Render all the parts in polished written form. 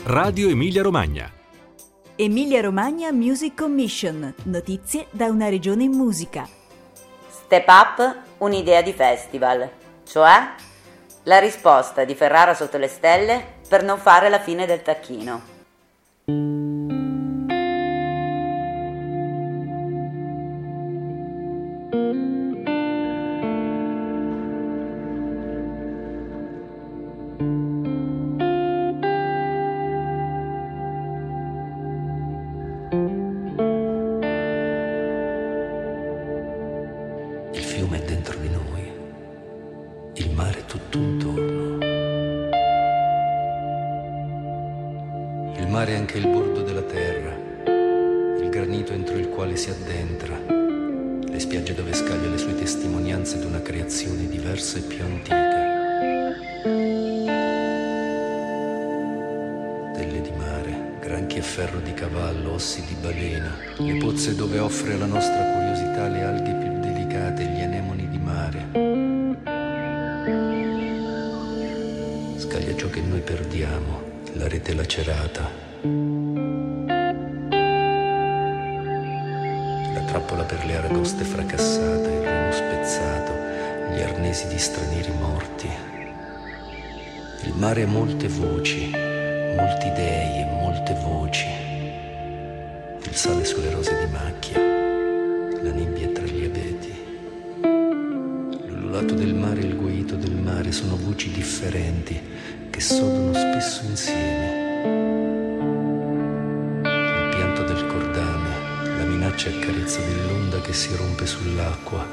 Radio Emilia-Romagna. Emilia-Romagna Music Commission. Notizie da una regione in musica. Step Up, un'idea di festival, cioè la risposta di Ferrara sotto le stelle per non fare la fine del tacchino. Il fiume è dentro di noi, il mare è tutto intorno. Il mare è anche il bordo della terra, il granito entro il quale si addentra, le spiagge dove scaglia le sue testimonianze di una creazione diversa e più antica. Stelle di mare, granchi e ferro di cavallo, ossi di balena, le pozze dove offre alla nostra curiosità le alghe più delicate, gli anemoni di mare. Scaglia ciò che noi perdiamo, la rete lacerata, la trappola per le aragoste fracassate, il remo spezzato, gli arnesi di stranieri morti. Il mare ha molte voci, molti dei e molte voci. Il sale sulle rose di macchia, la nebbia tra gli abeti. L'ululato del mare e il guaito del mare sono voci differenti che sodono spesso insieme. Il pianto del cordame, la minaccia e carezza dell'onda che si rompe sull'acqua.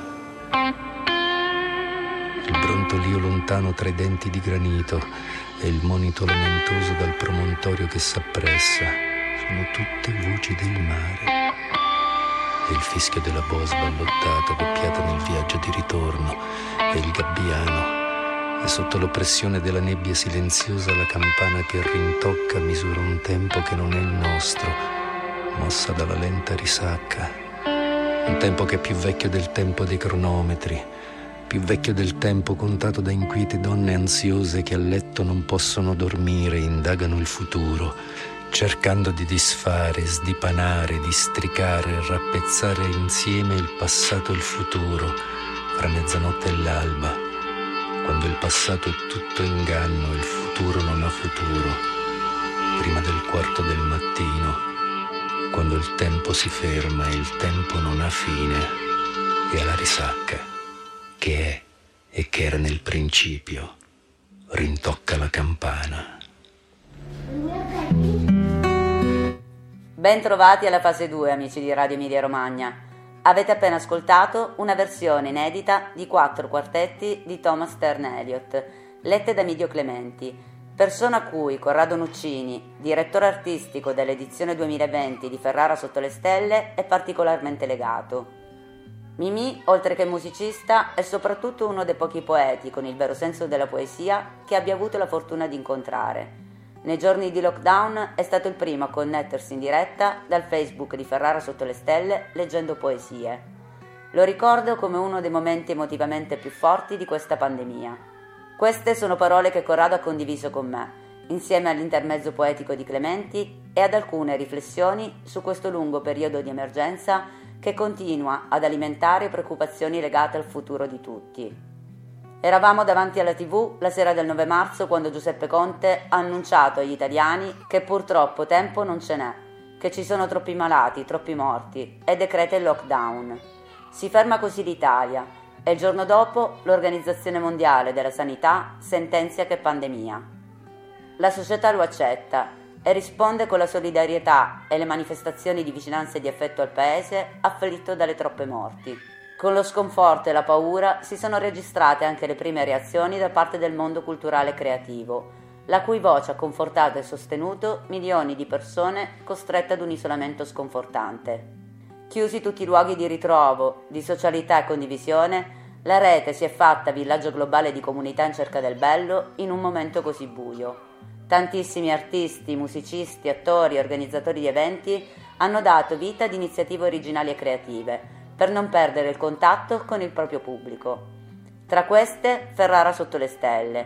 Il brontolio lontano tra i denti di granito e il monito lamentoso dal promontorio che s'appressa sono tutte voci del mare. E il fischio della boa sballottata doppiata nel viaggio di ritorno e il gabbiano. E sotto l'oppressione della nebbia silenziosa la campana che rintocca misura un tempo che non è il nostro, mossa dalla lenta risacca. Un tempo che è più vecchio del tempo dei cronometri, più vecchio del tempo contato da inquiete donne ansiose che a letto non possono dormire e indagano il futuro, cercando di disfare, sdipanare, districare e rappezzare insieme il passato e il futuro, fra mezzanotte e l'alba, quando il passato è tutto inganno e il futuro non ha futuro, prima del quarto del mattino, quando il tempo si ferma e il tempo non ha fine, e alla risacca, che è e che era nel principio, rintocca la campana. Ben trovati alla fase 2, amici di Radio Emilia Romagna. Avete appena ascoltato una versione inedita di 4 quartetti di Thomas Stern Eliot, lette da Midio Clementi, persona a cui Corrado Nuccini, direttore artistico dell'edizione 2020 di Ferrara sotto le stelle, è particolarmente legato. Mimì, oltre che musicista, è soprattutto uno dei pochi poeti con il vero senso della poesia che abbia avuto la fortuna di incontrare. Nei giorni di lockdown è stato il primo a connettersi in diretta dal Facebook di Ferrara sotto le stelle leggendo poesie. Lo ricordo come uno dei momenti emotivamente più forti di questa pandemia. Queste sono parole che Corrado ha condiviso con me, insieme all'intermezzo poetico di Clementi e ad alcune riflessioni su questo lungo periodo di emergenza che continua ad alimentare preoccupazioni legate al futuro di tutti. Eravamo davanti alla TV la sera del 9 marzo quando Giuseppe Conte ha annunciato agli italiani che purtroppo tempo non ce n'è, che ci sono troppi malati, troppi morti e decreta il lockdown. Si ferma così l'Italia e il giorno dopo l'Organizzazione Mondiale della Sanità sentenzia che è pandemia. La società lo accetta e risponde con la solidarietà e le manifestazioni di vicinanza e di affetto al paese afflitto dalle troppe morti. Con lo sconforto e la paura si sono registrate anche le prime reazioni da parte del mondo culturale e creativo, la cui voce ha confortato e sostenuto milioni di persone costrette ad un isolamento sconfortante. Chiusi tutti i luoghi di ritrovo, di socialità e condivisione, la rete si è fatta villaggio globale di comunità in cerca del bello in un momento così buio. Tantissimi artisti, musicisti, attori e organizzatori di eventi hanno dato vita ad iniziative originali e creative, per non perdere il contatto con il proprio pubblico. Tra queste Ferrara sotto le stelle,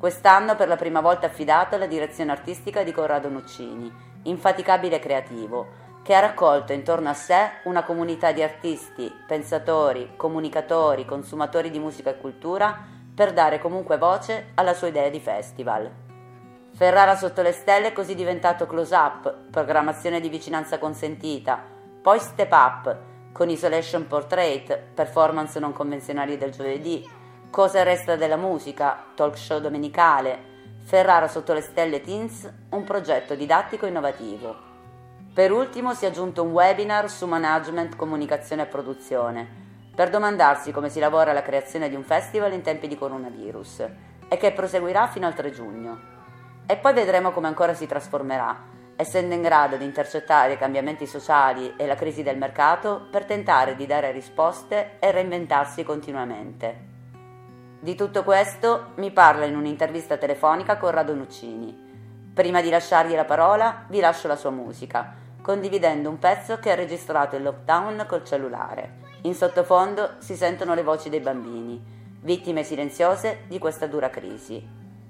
Quest'anno per la prima volta affidato alla direzione artistica di Corrado Nuccini, infaticabile creativo, che ha raccolto intorno a sé una comunità di artisti, pensatori, comunicatori, consumatori di musica e cultura per dare comunque voce alla sua idea di festival. Ferrara sotto le stelle è così diventato Close Up, programmazione di vicinanza consentita, poi Step Up, con Isolation Portrait, performance non convenzionali del giovedì, Cosa resta della musica, talk show domenicale, Ferrara sotto le stelle Teens, un progetto didattico innovativo. Per ultimo si è aggiunto un webinar su management, comunicazione e produzione, per domandarsi come si lavora alla creazione di un festival in tempi di coronavirus, e che proseguirà fino al 3 giugno. E poi vedremo come ancora si trasformerà, essendo in grado di intercettare i cambiamenti sociali e la crisi del mercato per tentare di dare risposte e reinventarsi continuamente. Di tutto questo mi parla in un'intervista telefonica Corrado Nuccini. Prima di lasciargli la parola vi lascio la sua musica, condividendo un pezzo che ha registrato in lockdown col cellulare. In sottofondo si sentono le voci dei bambini, vittime silenziose di questa dura crisi.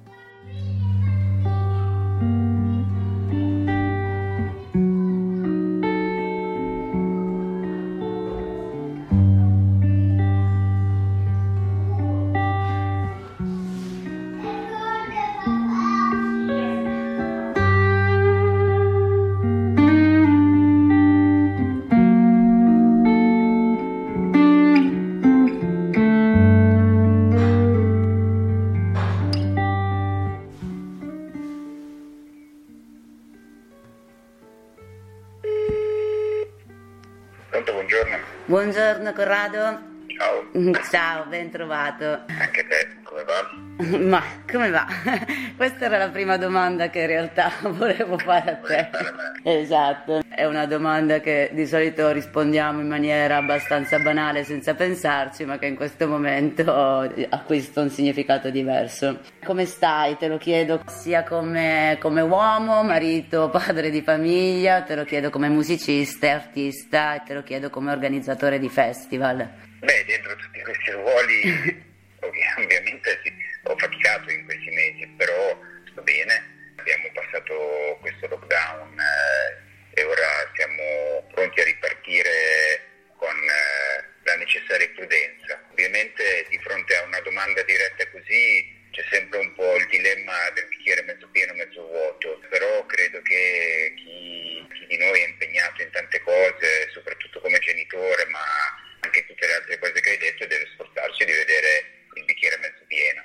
Buongiorno Corrado. Ciao. Ciao, ben trovato. Anche te, come va? Ma come va? Questa era la prima domanda che in realtà volevo fare a te. Esatto, è una domanda che di solito rispondiamo in maniera abbastanza banale senza pensarci, ma che in questo momento acquista un significato diverso. Come stai? Te lo chiedo sia come uomo, marito, padre di famiglia, te lo chiedo come musicista e artista, e te lo chiedo come organizzatore di festival. Beh, dentro tutti questi ruoli ovviamente sì, ho faticato in questi mesi, però sto bene. Abbiamo passato questo lockdown e ora siamo pronti a ripartire con la necessaria prudenza. Ovviamente di fronte a una domanda diretta così c'è sempre un po' il dilemma del bicchiere mezzo pieno, mezzo vuoto, però credo che chi di noi è impegnato in tante cose, soprattutto come genitore, ma anche tutte le altre cose che hai detto, deve sforzarsi di vedere il bicchiere mezzo pieno.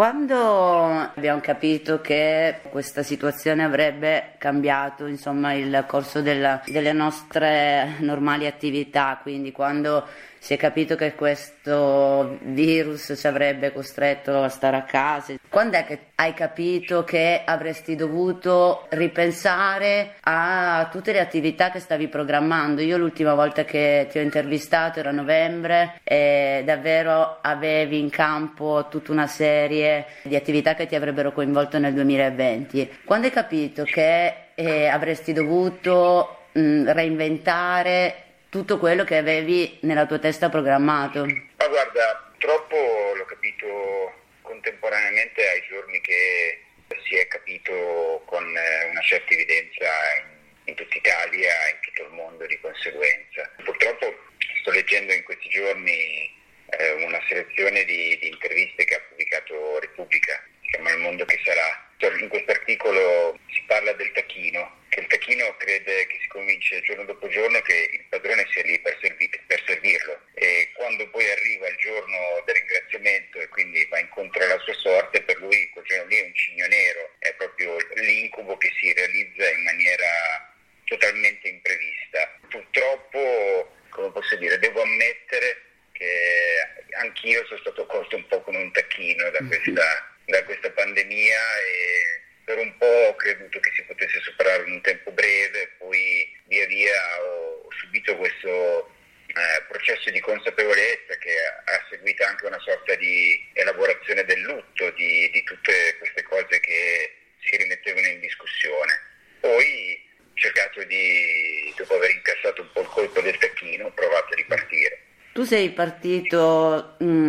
Quando abbiamo capito che questa situazione avrebbe cambiato, insomma, il corso delle nostre normali attività, quindi quando si è capito che questo virus ci avrebbe costretto a stare a casa, quando è che hai capito che avresti dovuto ripensare a tutte le attività che stavi programmando? Io l'ultima volta che ti ho intervistato era a novembre e davvero avevi in campo tutta una serie di attività che ti avrebbero coinvolto nel 2020. Quando hai capito che avresti dovuto reinventare tutto quello che avevi nella tua testa programmato? Ma guarda, purtroppo l'ho capito contemporaneamente ai giorni che si è capito con una certa evidenza in tutta Italia e in tutto il mondo di conseguenza. Purtroppo sto leggendo in questi giorni una selezione di interviste che ha pubblicato Repubblica, si chiama Il mondo che sarà. In questo articolo si parla del tacchino, che il tacchino crede che si convince giorno dopo giorno che il padrone sia lì per servirlo, e quando poi arriva il giorno del ringraziamento e quindi va incontro alla sua sorte, per lui quel giorno lì è un cigno nero, è proprio l'incubo che si realizza in maniera totalmente imprevista. Purtroppo, come posso dire, devo ammettere che anch'io sono stato colto un po' con un tacchino da questa pandemia, e per un po' ho creduto che si potesse superare in un tempo breve, poi via via ho subito questo processo di consapevolezza che ha seguito anche una sorta di elaborazione del lutto, di tutte queste cose che si rimettevano in discussione. Poi ho cercato dopo aver incassato un po' il colpo del tacchino, ho provato a ripartire. Tu sei partito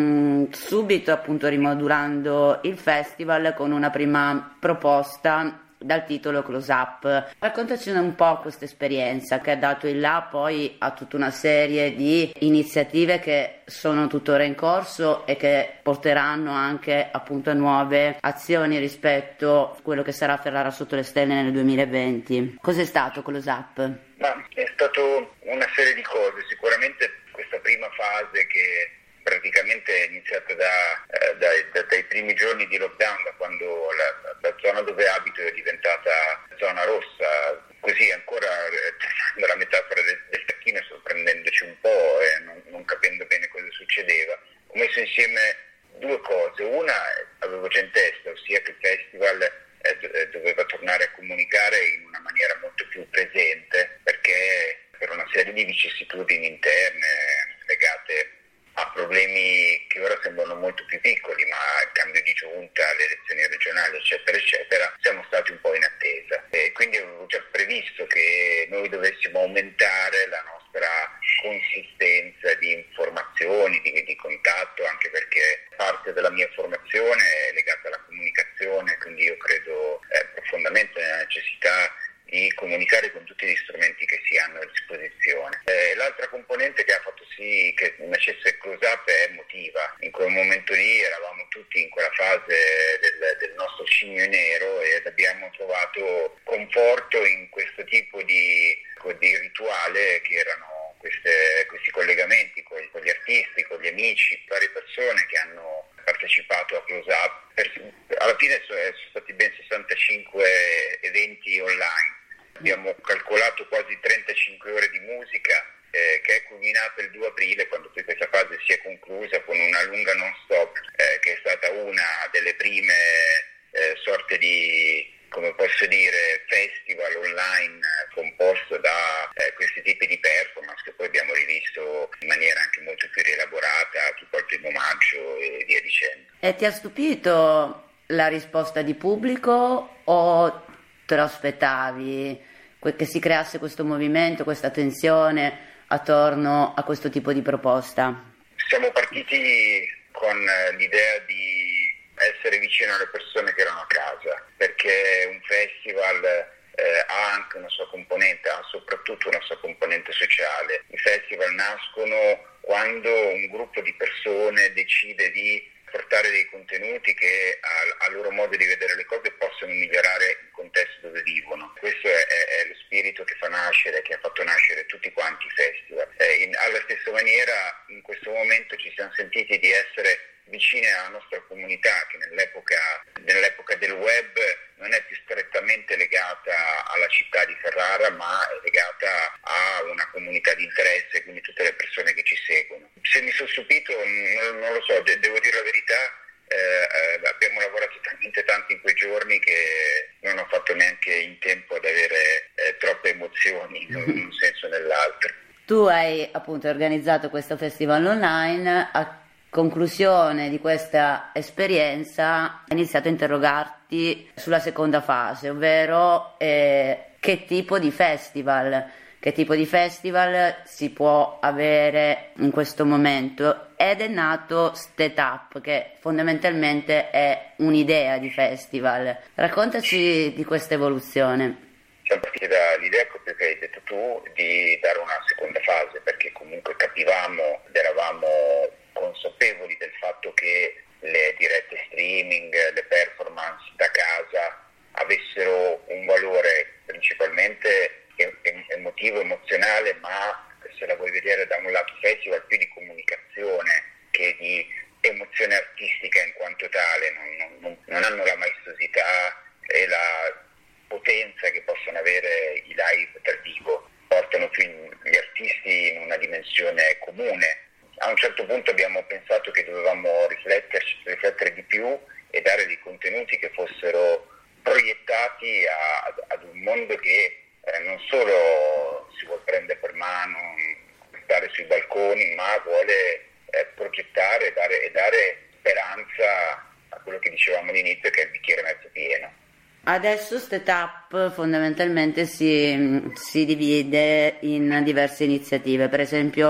subito appunto rimodulando il festival con una prima proposta dal titolo Close Up. Raccontaci un po' questa esperienza che ha dato il là poi a tutta una serie di iniziative che sono tuttora in corso e che porteranno anche appunto a nuove azioni rispetto a quello che sarà Ferrara sotto le stelle nel 2020. Cos'è stato Close Up? Ma è stato una serie di cose, sicuramente questa prima fase che praticamente è iniziata dai primi giorni di lockdown, da quando la zona dove abito è diventata zona rossa, così ancora la metafora del tacchino, sorprendendoci un po' e non capendo bene cosa succedeva. Ho messo insieme due cose: una avevo già in testa, ossia che il festival doveva tornare a comunicare in una maniera molto più presente, perché per una serie di vicissitudini interne legate a problemi che ora sembrano molto più piccoli, ma il cambio di giunta, le elezioni regionali, eccetera, eccetera, siamo stati un po' in attesa. E quindi avevo già previsto che noi dovessimo aumentare la nostra consistenza di informazioni, di contatto, anche perché parte della mia formazione è legata alla comunicazione, quindi io credo profondamente nella necessità di comunicare con tutti gli strumenti che si hanno a disposizione. L'altra componente che ha fatto sì che nascesse Close Up è emotiva. In quel momento lì eravamo tutti in quella fase del nostro cigno nero ed abbiamo trovato conforto in questo tipo di rituale che erano questi collegamenti con gli artisti, con gli amici, varie persone che hanno partecipato a Close Up. Alla fine sono stati ben 65 eventi online. Abbiamo calcolato quasi 35 ore di musica che è culminata il 2 aprile, quando poi questa fase si è conclusa con una lunga non stop che è stata una delle prime sorte di, come posso dire, festival online composto da questi tipi di performance che poi abbiamo rivisto in maniera anche molto più rielaborata tipo al 1° maggio e via dicendo. E ti ha stupito la risposta di pubblico o te lo aspettavi che si creasse questo movimento, questa tensione attorno a questo tipo di proposta? Siamo partiti con l'idea di essere vicino alle persone che erano a casa, perché un festival ha anche una sua componente, ha soprattutto una sua componente sociale. I festival nascono quando un gruppo di persone decide di portare dei contenuti che a loro modo di vedere le cose possono migliorare il contesto dove vivono. Questo è lo spirito che fa nascere, che ha fatto nascere tutti quanti i festival. Alla stessa maniera in questo momento ci siamo sentiti di essere vicine alla nostra comunità, che nell'epoca del web non è più strettamente legata alla città di Ferrara, ma è legata a una comunità di interesse, quindi tutte le persone che ci seguono. Se mi sono stupito non lo so, devo dire la verità, abbiamo lavorato talmente tanto in quei giorni che non ho fatto neanche in tempo ad avere troppe emozioni in un senso o nell'altro. Tu hai appunto organizzato questo festival online. A conclusione di questa esperienza hai iniziato a interrogarti sulla seconda fase, ovvero che tipo di festival si può avere in questo momento, ed è nato State Up, che fondamentalmente è un'idea di festival. Raccontaci di questa evoluzione. Siamo partiti dall'idea che hai detto tu di dare una seconda fase, perché comunque capivamo ed eravamo consapevoli del fatto che le dirette streaming, le performance da casa avessero un valore principalmente emotivo, emozionale, ma se la vuoi vedere da un lato festival più di comunicazione che di emozione artistica in quanto tale, non hanno la maestosità e la potenza che possono avere i live dal vivo, portano più gli artisti in una dimensione comune. A un certo punto abbiamo pensato che dovevamo riflettere di più e dare dei contenuti che fossero proiettati ad un mondo che non solo si vuole prendere per mano, stare sui balconi, ma vuole progettare e dare speranza a quello che dicevamo all'inizio, che è il bicchiere mezzo pieno. Adesso State Up fondamentalmente si divide in diverse iniziative. Per esempio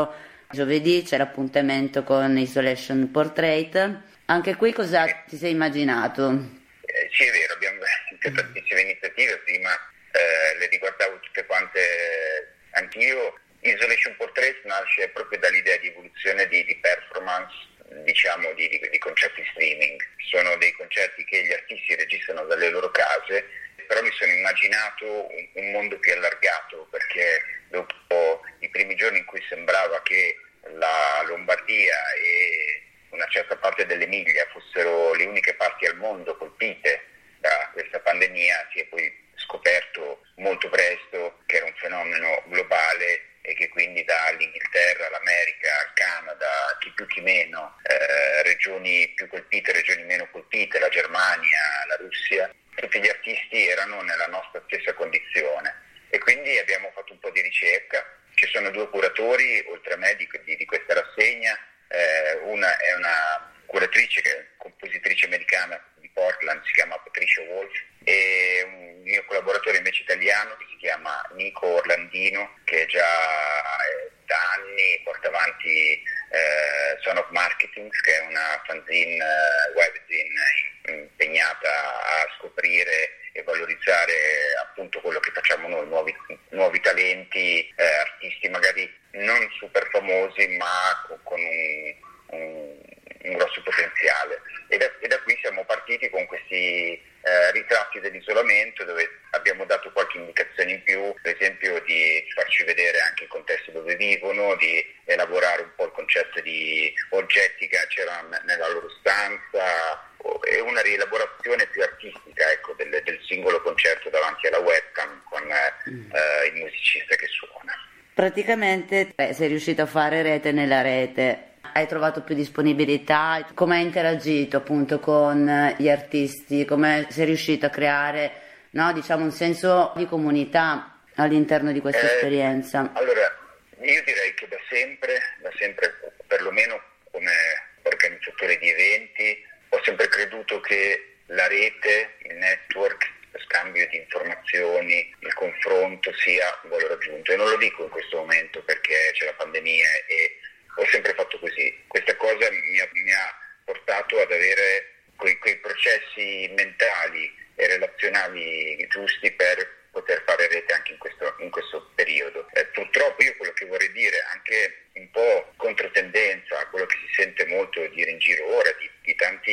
Giovedì c'è l'appuntamento con Isolation Portrait. Anche qui cosa ti sei immaginato? Sì, è vero, abbiamo tantissime iniziative, prima le riguardavo tutte quante anch'io. Isolation Portrait nasce proprio dall'idea di evoluzione di performance, diciamo di concerti streaming. Sono dei concerti che gli artisti registrano dalle loro case, però mi sono immaginato un mondo più allargato, perché dopo i primi giorni in cui sembrava che la Lombardia e una certa parte dell'Emilia fossero le uniche parti al mondo colpite da questa pandemia, si è poi scoperto molto presto che era un fenomeno globale e che quindi dall'Inghilterra all'America, al Canada, chi più chi meno, regioni più colpite, regioni meno colpite, la Germania, la Russia, tutti gli artisti erano nella nostra stessa condizione e quindi abbiamo fatto un po' di ricerca. Ci sono 2 curatori, oltre a me, di questa rassegna. Una è una curatrice, che è compositrice americana di Portland, si chiama Patricia Wolf, e un mio collaboratore invece italiano che si chiama Nico Orlandino, che già da anni porta avanti Son of Marketing, che è una fanzine, webzine impegnata a scoprire e valorizzare appunto quello che facciamo noi, nuovi talenti, artisti magari non super famosi ma con un grosso potenziale. E da qui siamo partiti con questi ritratti dell'isolamento, dove abbiamo dato qualche indicazione in più, per esempio di farci vedere anche il contesto dove vivono, di elaborare un po' il concetto di oggetti che c'erano nella loro stanza, e una rielaborazione più artistica, ecco, del singolo concerto davanti alla webcam con il musicista che suona. Praticamente sei riuscito a fare rete nella rete. Hai trovato più disponibilità? Come hai interagito appunto con gli artisti? Come sei riuscito a creare, no, diciamo, un senso di comunità all'interno di questa esperienza? Allora, io direi che da sempre, perlomeno come organizzatore di eventi, ho sempre creduto che la rete, il network, lo scambio di informazioni, il confronto sia un valore aggiunto. E non lo dico in questo momento perché c'è la pandemia e ho sempre fatto così. Questa cosa mi ha portato ad avere quei processi mentali e relazionali giusti per poter fare rete anche in questo periodo. Purtroppo io quello che vorrei dire, anche un po' controtendenza a quello che si sente molto dire in giro ora, di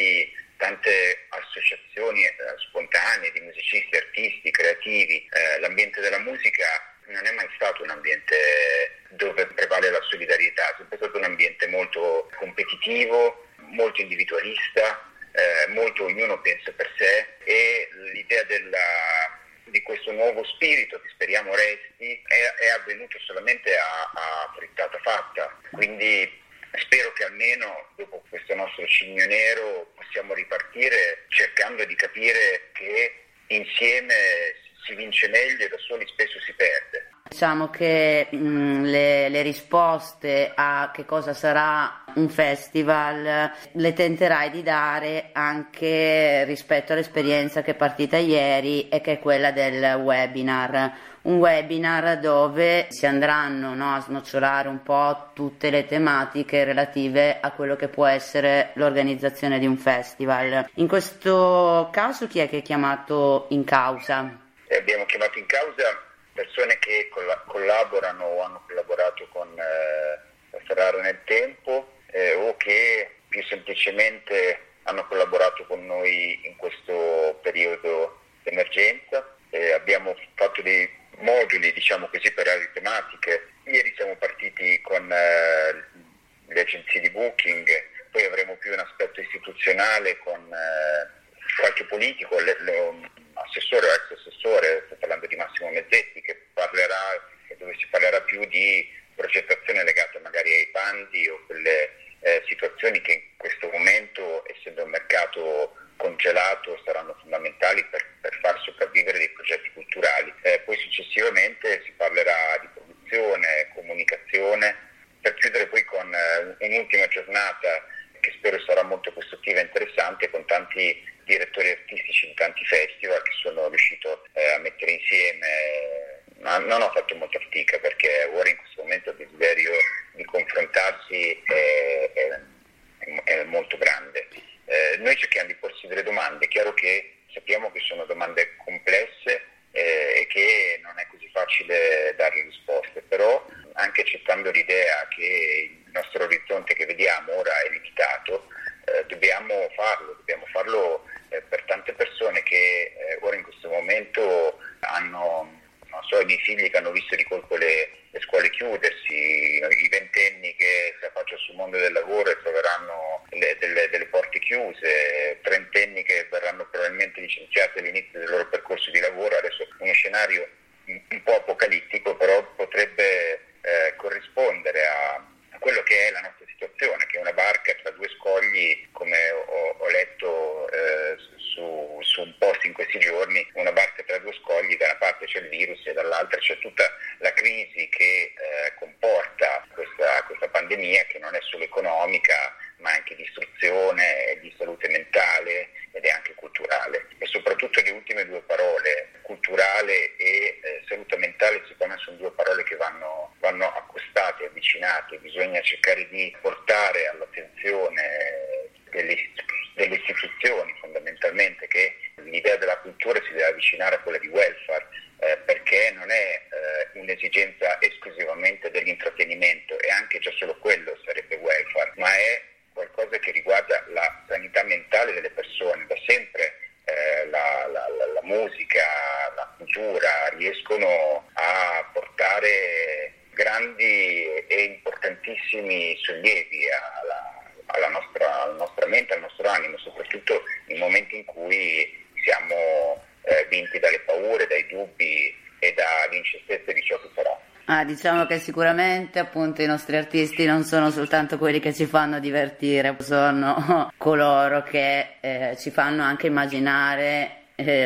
tante associazioni spontanee di musicisti, artisti, creativi, l'ambiente della musica non è mai stato un ambiente dove prevale la solidarietà, è sempre stato un ambiente molto competitivo, molto individualista, molto ognuno pensa per sé, e l'idea di questo nuovo spirito che speriamo resti è avvenuto solamente a frittata fatta. Quindi spero che almeno dopo questo nostro cigno nero possiamo ripartire cercando di capire che insieme si vince meglio e da soli spesso si perde. Diciamo che le risposte a che cosa sarà un festival le tenterai di dare anche rispetto all'esperienza che è partita ieri e che è quella del webinar. Un webinar dove si andranno, no, a snocciolare un po' tutte le tematiche relative a quello che può essere l'organizzazione di un festival. In questo caso chi è che è chiamato in causa? Abbiamo chiamato in causa persone che collaborano o hanno collaborato con Ferrara nel tempo o che più semplicemente hanno collaborato con noi in questo periodo d'emergenza. Abbiamo fatto dei moduli, diciamo così, per varie tematiche. Ieri siamo partiti con le agenzie di booking, poi avremo più un aspetto istituzionale con qualche politico, assessore o ex assessore, sto parlando di Massimo Mezzetti, dove si parlerà più di progettazione legata magari ai bandi o quelle situazioni che in questo momento, essendo un mercato congelato, saranno fondamentali per far sopravvivere dei progetti culturali. Poi successivamente si parlerà di produzione, comunicazione, per chiudere poi con un'ultima giornata che spero sarà molto costruttiva e interessante, con tanti direttori artistici di tanti festival che sono riuscito a mettere insieme. Ma non ho fatto molta fatica perché ora in questo momento ho desiderio di confrontarmi sappiamo che sono domande complesse e che non è così facile dare risposte, però anche accettando l'idea che il nostro orizzonte che vediamo ora è limitato, dobbiamo farlo per tante persone che ora in questo momento hanno, non so, i miei figli che hanno visto di colpo le scuole chiudersi, i ventenni che si affacciano sul mondo del lavoro e troveranno delle porte chiuse, trentenni che verranno probabilmente licenziati all'inizio del loro percorso di lavoro. Adesso uno scenario un po' apocalittico, però potrebbe corrispondere a quello che è la nostra situazione, che è una barca tra due scogli, come ho letto su un post in questi giorni, una barca tra due scogli, da una parte c'è il virus e dall'altra c'è tutta la crisi che comporta questa pandemia, che non è solo economica, ma anche di istruzione, di salute mentale ed è anche culturale. E soprattutto le ultime due parole, culturale e salute mentale, secondo me sono due parole che vanno accostate, avvicinate. Bisogna cercare di portare all'attenzione delle istituzioni fondamentalmente che l'idea della cultura si deve avvicinare a quella di welfare, perché non è un'esigenza esclusivamente dell'intrattenimento, e anche già solo quello sarebbe welfare, ma è qualcosa che riguarda la sanità mentale delle persone. Da sempre la musica, la cultura riescono a portare grandi e importantissimi sollievi alla nostra mente, al nostro animo, soprattutto in momenti in cui siamo vinti dalle paure, dai dubbi e dall'incertezza di ciò che sarà. Diciamo che sicuramente appunto i nostri artisti non sono soltanto quelli che ci fanno divertire, sono coloro che ci fanno anche immaginare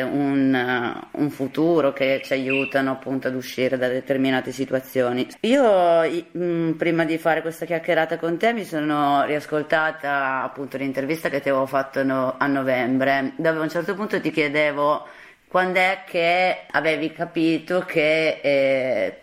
un futuro, che ci aiutano appunto ad uscire da determinate situazioni. Io prima di fare questa chiacchierata con te mi sono riascoltata appunto l'intervista che ti avevo fatto a novembre, dove a un certo punto ti chiedevo quando è che avevi capito che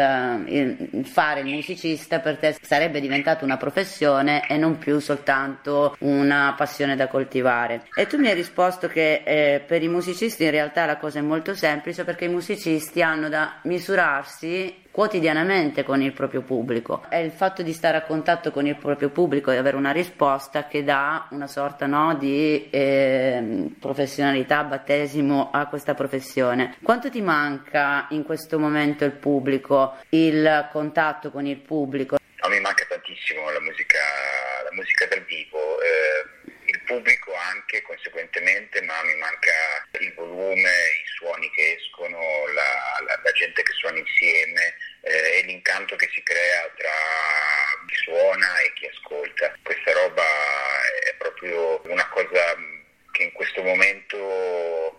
il fare il musicista per te sarebbe diventato una professione e non più soltanto una passione da coltivare. E tu mi hai risposto che per i musicisti in realtà la cosa è molto semplice, perché i musicisti hanno da misurarsi quotidianamente con il proprio pubblico. È il fatto di stare a contatto con il proprio pubblico e avere una risposta che dà una sorta di professionalità, battesimo a questa professione. Quanto ti manca in questo momento il pubblico, il contatto con il pubblico? No, mi manca tantissimo la musica dal vivo, il pubblico anche conseguentemente, ma mi manca il volume, i suoni che escono, la gente che suona insieme e l'incanto che si crea tra chi suona e chi ascolta. Questa roba è proprio una cosa che in questo momento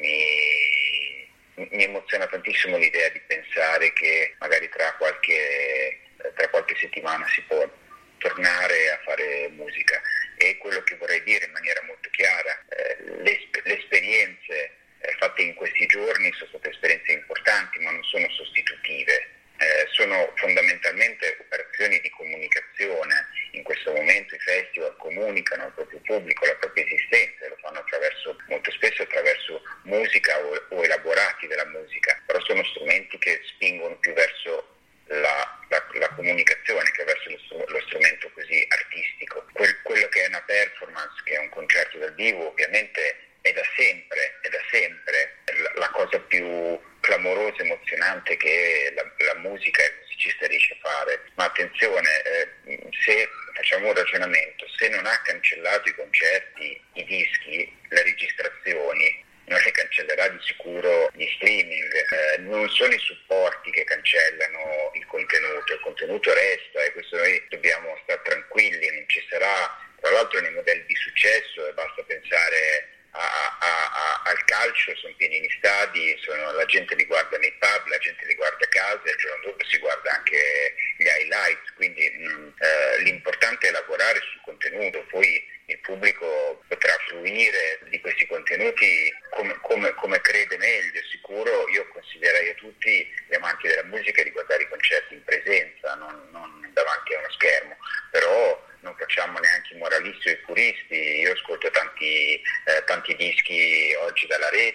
mi emoziona tantissimo, l'idea di pensare che magari tra qualche settimana si può tornare a fare musica. E quello che vorrei dire in maniera molto chiara, le esperienze fatte in questi giorni sono state esperienze importanti, ma non sono sostitutive, sono fondamentalmente operazioni di comunicazione. In questo momento i festival comunicano al proprio pubblico la propria esistenza, e lo fanno molto spesso attraverso musica o elaborati della musica, però sono strumenti che spingono più verso la comunicazione che verso lo strumento così artistico. Quello che è una performance, che è un concerto dal vivo, ovviamente è da sempre la cosa più clamorosa, emozionante che la musica e il musicista riesce a fare. Ma attenzione, se facciamo un ragionamento, se non ha cancellato i concerti, i dischi, le registrazioni, non le cancellerà di sicuro gli streaming. Non sono i supporti che cancellano il contenuto resta, e questo noi dobbiamo stare tranquilli, non ci sarà. Tra l'altro nei modelli di successo, e basta pensare al calcio, sono pieni gli stadi, la gente li guarda nei pub, la gente li guarda a casa, e il giorno dopo si guarda anche gli highlights, quindi l'importante è lavorare sul contenuto, poi il pubblico potrà fruire di questi contenuti come crede meglio. Sicuro io consiglierei a tutti gli amanti della musica di guardare i concerti in presenza, non davanti a uno schermo, però non facciamo neanche i moralisti o i puristi. Io ascolto tanti dischi oggi dalla rete,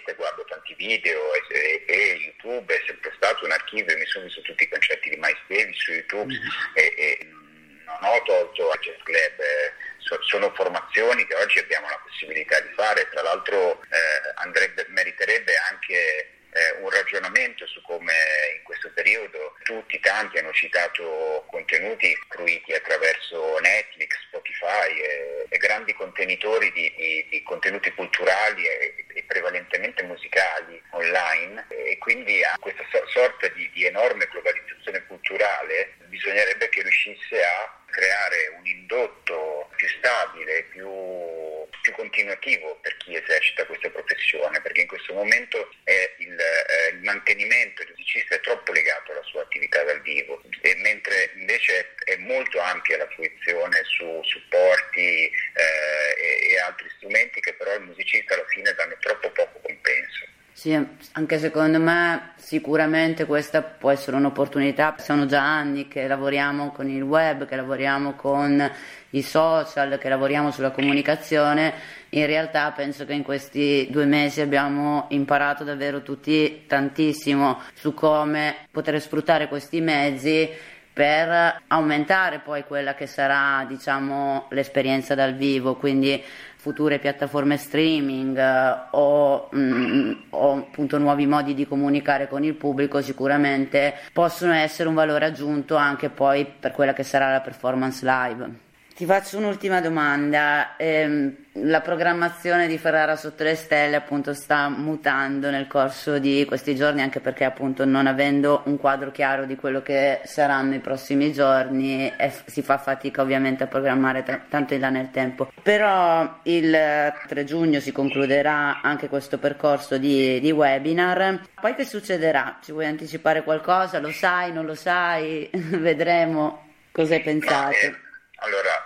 musicista, guardo tanti video e YouTube è sempre stato un archivio, mi sono visto tutti i concerti di Miles Davis su YouTube e non ho tolto a Jazz Club, sono formazioni che oggi abbiamo la possibilità di fare, tra l'altro meriterebbe anche un ragionamento su come in questo periodo tanti hanno citato contenuti fruiti attraverso Netflix, Spotify e grandi contenitori di contenuti culturali e prevalentemente musicali online, e quindi a questa sorta di enorme globalizzazione culturale bisognerebbe che riuscisse a creare un indotto più stabile, più continuativo per chi esercita questa professione, perché in questo momento il mantenimento del musicista è troppo legato alla sua attività dal vivo, e mentre invece è molto ampia la fruizione su supporti e altri strumenti che però il musicista alla fine danno troppo poco compenso. Sì, anche secondo me sicuramente questa può essere un'opportunità. Sono già anni che lavoriamo con il web, che lavoriamo con i social, che lavoriamo sulla comunicazione. In realtà penso che in questi 2 mesi abbiamo imparato davvero tutti tantissimo su come poter sfruttare questi mezzi per aumentare poi quella che sarà, diciamo, l'esperienza dal vivo, quindi future piattaforme streaming o appunto nuovi modi di comunicare con il pubblico sicuramente possono essere un valore aggiunto anche poi per quella che sarà la performance live. Ti faccio un'ultima domanda. La programmazione di Ferrara sotto le stelle appunto sta mutando nel corso di questi giorni, anche perché appunto non avendo un quadro chiaro di quello che saranno i prossimi giorni si fa fatica ovviamente a programmare tanto in là nel tempo. Però il 3 giugno si concluderà anche questo percorso di webinar. Poi che succederà? Ci vuoi anticipare qualcosa? Lo sai, non lo sai? Vedremo. Cosa hai pensato? Allora,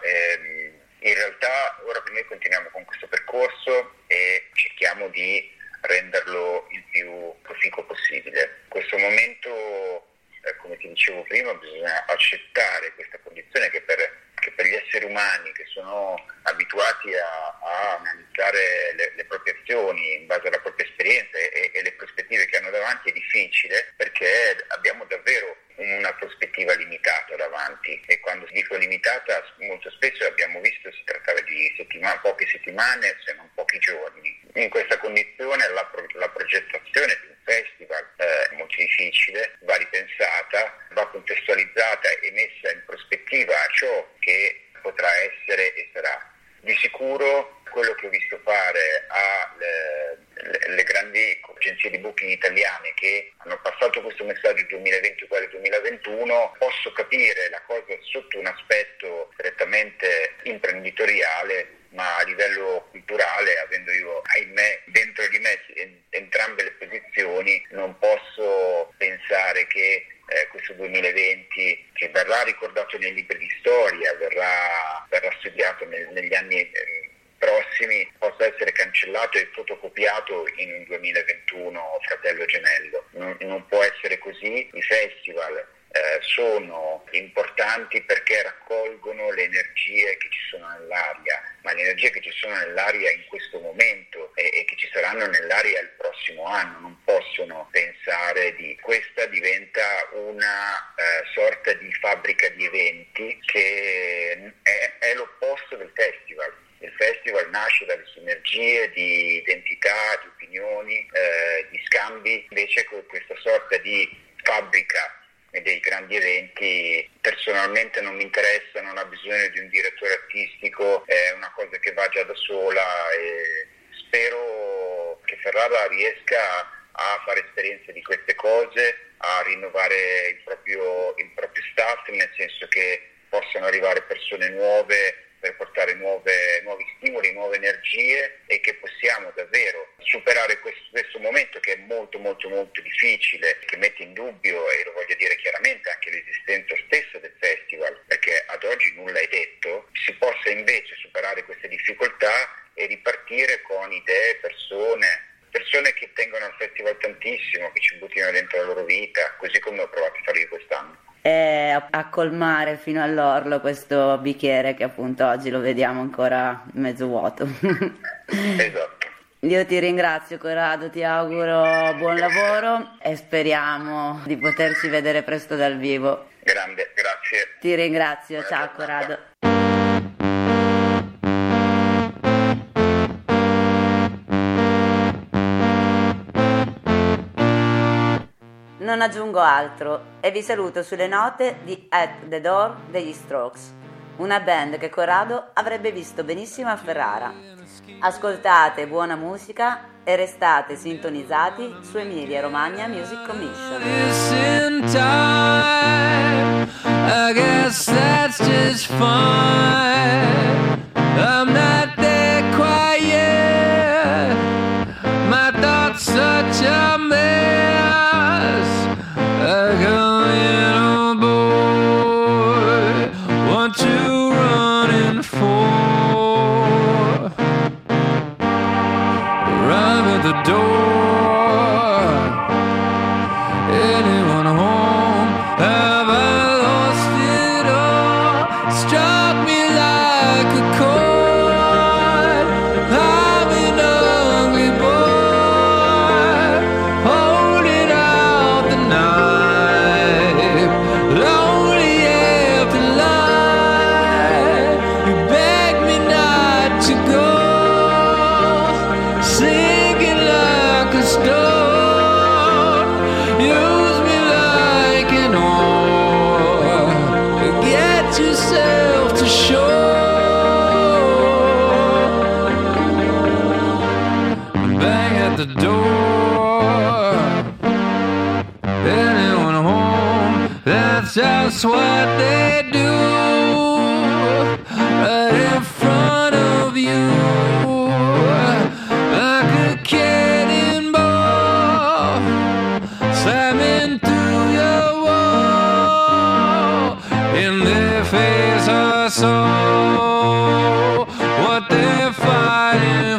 in realtà ora noi continuiamo con questo percorso e cerchiamo di renderlo il più proficuo possibile. In questo momento, come ti dicevo prima, bisogna accettare questa condizione che per gli esseri umani che sono abituati a analizzare le proprie azioni in base alla propria esperienza e le prospettive che hanno davanti è difficile, perché abbiamo davvero una prospettiva limitata davanti, e quando dico limitata molto spesso abbiamo visto si trattava di poche settimane se non pochi giorni. In questa condizione la progettazione di un festival è molto difficile, va ripensata, va contestualizzata e messa in prospettiva a ciò che potrà essere e sarà. Di sicuro quello che ho visto fare alle grandi agenzie di booking italiane che hanno passato questo messaggio 2020 uguale 2021, posso capire la cosa sotto un aspetto strettamente imprenditoriale, ma a livello culturale, avendo io, ahimè, dentro di me entrambe le posizioni, non posso pensare che questo 2020, che verrà ricordato nei libri di storia, verrà studiato negli anni prossimi, possa essere cancellato e fotocopiato in un 2021 fratello gemello. Non può essere così. I festival sono importanti perché raccolgono le energie che ci sono nell'aria, ma le energie che ci sono nell'aria in questo momento e che ci saranno nell'aria il prossimo anno non possono pensare di questa diventa una sorta di fabbrica di eventi che è l'opposto del festival. Il festival nasce dalle sinergie di identità, di opinioni, di scambi, invece questa sorta di fabbrica e dei grandi eventi personalmente non mi interessa, non ha bisogno di un direttore artistico, è una cosa che va già da sola, e spero che Ferrara riesca a fare esperienze di queste cose, a rinnovare il proprio staff, nel senso che possano arrivare persone nuove per portare nuovi stimoli, nuove energie, e che possiamo davvero superare questo momento che è molto molto molto difficile, che mette in dubbio, e lo voglio dire chiaramente, anche l'esistenza stessa del festival, perché ad oggi nulla è detto. Si possa invece superare queste difficoltà e ripartire con idee, persone che tengono al festival tantissimo, che ci buttino dentro la loro vita, così come ho provato a fare io quest'anno. A colmare fino all'orlo questo bicchiere che appunto oggi lo vediamo ancora mezzo vuoto. Esatto. Io ti ringrazio Corrado, ti auguro buon lavoro e speriamo di poterci vedere presto dal vivo. Grande, grazie. Ti ringrazio, ciao Corrado. Non aggiungo altro e vi saluto sulle note di At the Door degli Strokes, una band che Corrado avrebbe visto benissimo a Ferrara. Ascoltate buona musica e restate sintonizzati su Emilia Romagna Music Commission. I guess that's just fine. I'm not there quite yet. My thoughts such a mess. Like a little boy, what you running for? Arrive at the door. Anyone home? Have I lost it all? Struck me like a chord. I'm an ugly boy, holding out the knife. Lonely after life. You beg me not to go. Sinking like a stone. Use me like an oar. Get yourself to shore. Bang at the door. Anyone home? That's just what they do. Right in front of you. Like a cannonball slamming through your wall. In their face I saw what they're fighting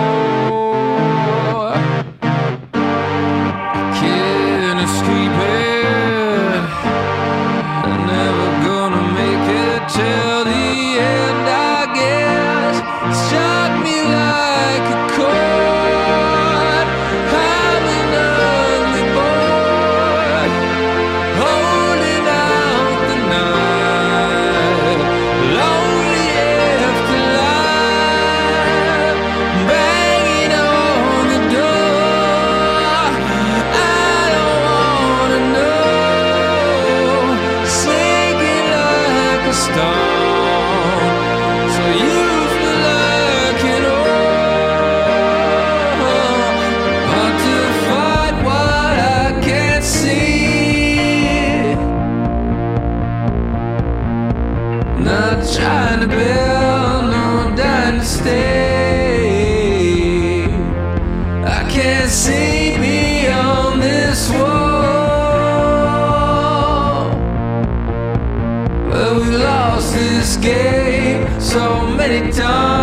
for. Kid is screaming, never gonna make it till the end, I guess. Struck me like a chord. I'm an ugly boy, holding out the knife. Lonely after life, banging on the door. I don't wanna know. Sinking like a stone. So use me like an oar. But to fight what I can't see. Not trying to build no dynasty. I can't see beyond this wall. But we lost this game so many times.